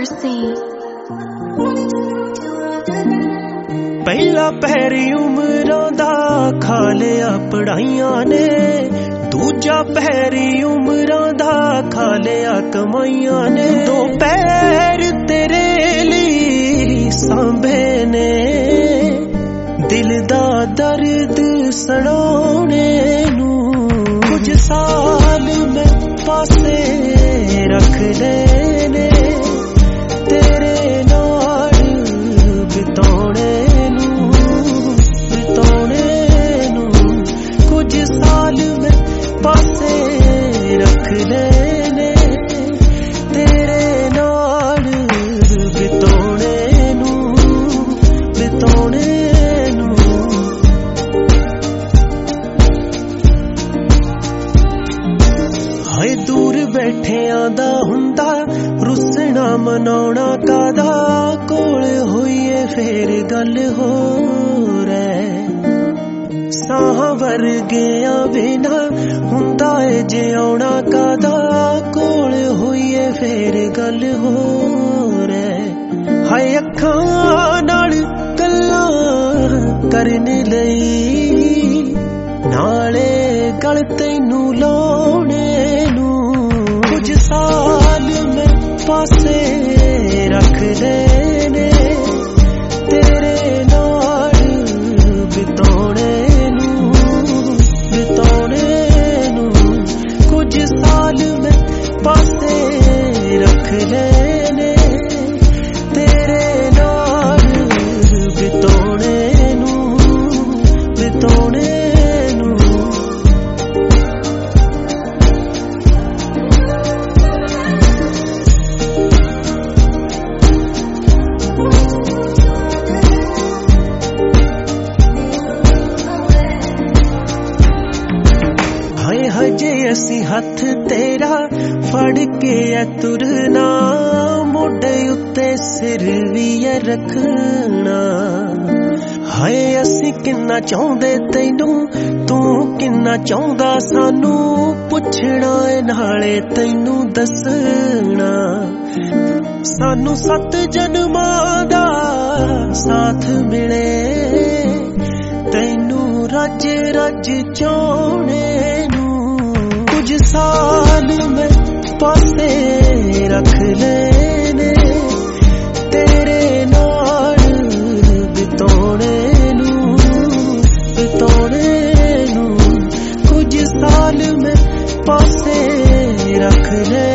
mercy. पहला पैरी उमरां दा खा लिया पढ़ाइयां ने, दूजा पैरी उमरां दा खा लिया कमाइयां ने। दो पैर तेरे लिए सांभे ने, दिल दा दर्द सड़ाने नू। कुछ साल में पासे रख लेने, तेरे नाल बिताने पासे रख लेने, तेरे नाल बिताने नू। हाय दूर बैठियां दा हुंदा रुसना मनाउणा कादा, कोल होईए फेर गल हो रे। साह वर्गिया बिना हुंदा ए जिउणा कादा, कोल होईए फेर गल हो रे। हाय अखां नाल गल्लां करन लई, नाले गल तैनू लाउणे नू। कुछ साल में पासे रख लेने, तेरे नाल बिताने पासे रख लेने, तेरे नाल बिताने नू। हाय हजे असी हथ तेरा फड़ के तुरना, मोढे उत्ते सिर भी रखना। हाय असी किन्ना चाहुंदे तैनू, तू किन्ना चाहुंदा सानू, पुछना ए नाले तैनू दसना। सानू 7 जन्मां दा साथ मिले, तैनू रज रज चाहणे नू। कुछ साल में पासे रख लेने, तेरे नाल बिताने नू। कुछ साल में पासे रख ले।